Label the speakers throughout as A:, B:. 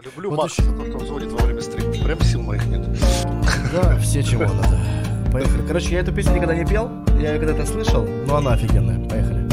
A: Люблю
B: Вот
A: Макса,
B: еще-
A: который звонит во время стрима. Прям сил моих нет.
B: Да, все чего надо. Поехали. Короче, я эту песню никогда не пел, я ее когда-то слышал, но она офигенная. Поехали.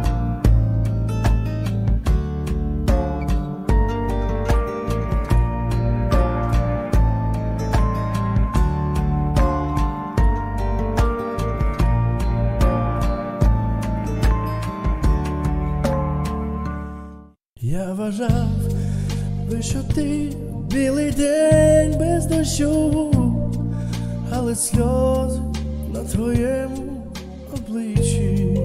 B: Я вважав би, що ти білий день без дощу, але сльози на твоєму обличчі.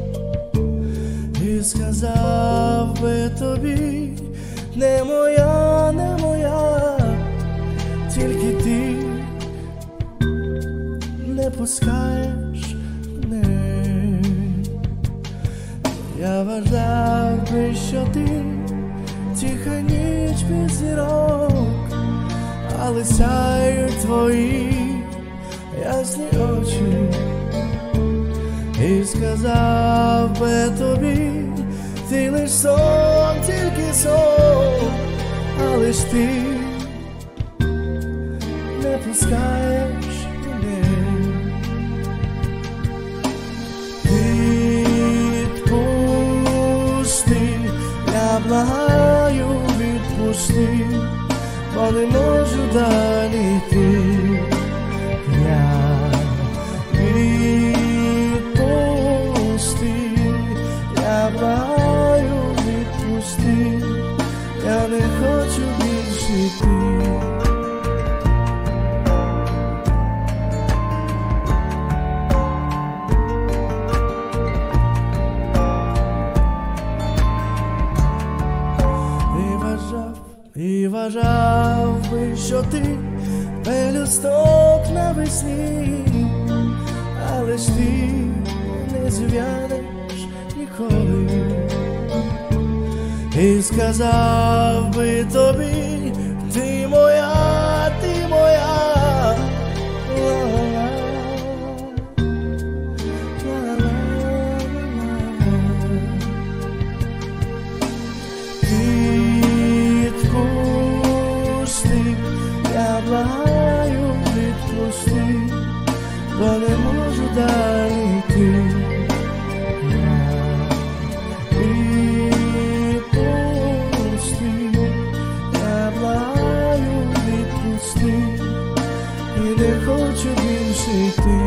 B: І сказав би тобі, не моя, не моя, тільки ти не пускаєш мене. Я вважав би, що ти тиха ніч без зірок, але сяють твої ясні очі. І сказав би тобі, ти лиш сон, тільки сон, але ж ти не пускаєш мене. Відпусти, я благаю, відпусти, бо не можу далі йти. Я відпусти, я благаю, відпусти, я не хочу більше йти. І вважав би, що ти пелюсток навесні, але ж ти не зв'янеш ніколи. І сказав би тобі, ти моя, ти моя. Ла-ла-ла, ла-ла-ла. Відпусти, я благаю, відпусти, бо не можу далі йти. Відпусти, я благаю, відпусти, і не хочу більше йти.